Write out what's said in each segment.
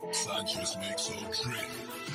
Sanchez makes a drip.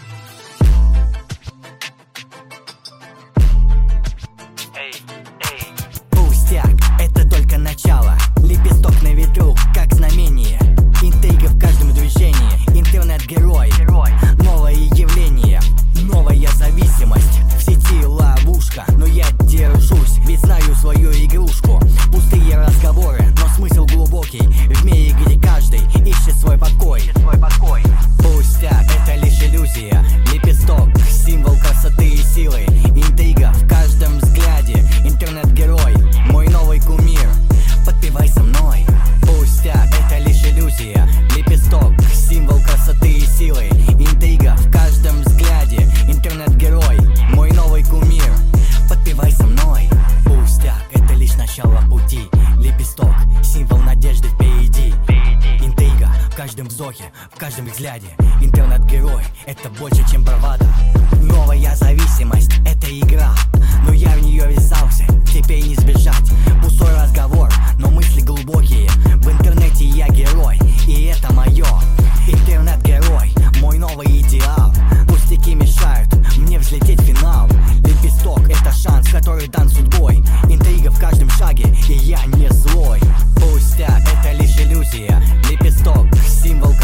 Пустяк, это только начало. Лепесток на ветру, как знамение. Интрига в каждом движении. Интернет-герой, новое явление. Новая зависимость, в сети ловушка. Но я держусь, ведь знаю свою игрушку. Пустые разговоры, но смысл глубокий. В мире, где каждый ищет свой покой. Пустяк, это лишь иллюзия. Лепесток, символ красоты и силы. Интрига в каждом взгляде. Интернет-герой, мой новый кумир. Подпевай со мной. Пустяк, это лишь иллюзия. Лепесток, символ красоты и силы. Интрига в каждом взгляде. Интернет-герой, мой новый кумир. Подпевай со мной. Пустяк, это лишь начало пути. Лепесток, символ надежды впереди. Интрига в каждом вздохе, в каждом взгляде. Интернет-герой, это больше, чем бравада. Новая зависимость, это игра. Но я в нее ввязался, теперь не сбежать. Пустой разговор, но мысли глубокие. В интернете я герой, и это мое. Интернет-герой, мой новый идеал. Пустяки мешают мне взлететь в финал. Лепесток, это шанс, который дан судьбой. Интрига в каждом шаге, и я не злой. Пустяк, это лишь иллюзия. Лепесток, символ